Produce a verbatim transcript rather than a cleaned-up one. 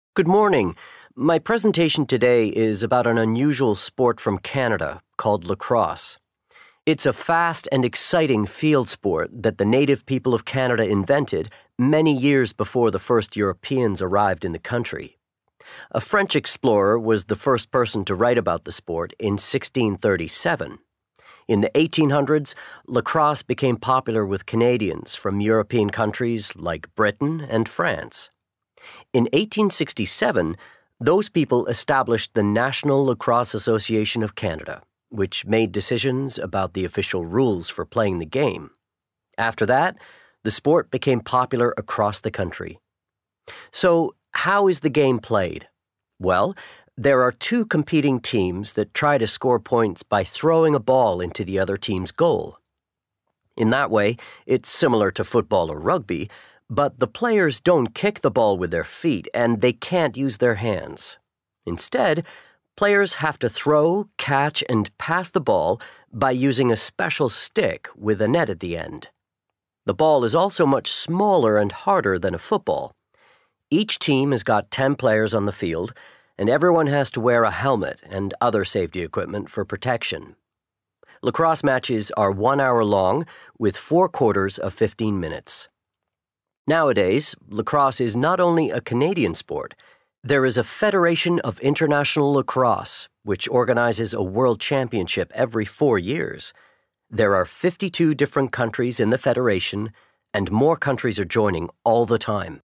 Good morning. My presentation today is about an unusual sport from Canada called lacrosse. It's a fast and exciting field sport that the native people of Canada invented many years before the first Europeans arrived in the country. A French explorer was the first person to write about the sport in sixteen thirty-seven. In the eighteen hundreds, lacrosse became popular with Canadians from European countries like Britain and France. In eighteen sixty-seven, those people established the National Lacrosse Association of Canada, which made decisions about the official rules for playing the game. After that, the sport became popular across the country. So, how is the game played? Well, there are two competing teams that try to score points by throwing a ball into the other team's goal. In that way, it's similar to football or rugby, but the players don't kick the ball with their feet and they can't use their hands. Instead, players have to throw, catch, and pass the ball by using a special stick with a net at the end. The ball is also much smaller and harder than a football. Each team has got ten players on the field, and everyone has to wear a helmet and other safety equipment for protection. Lacrosse matches are one hour long with four quarters of fifteen minutes. Nowadays, lacrosse is not only a Canadian sport. There is a Federation of International Lacrosse, which organizes a world championship every four years. There are fifty-two different countries in the federation, and more countries are joining all the time.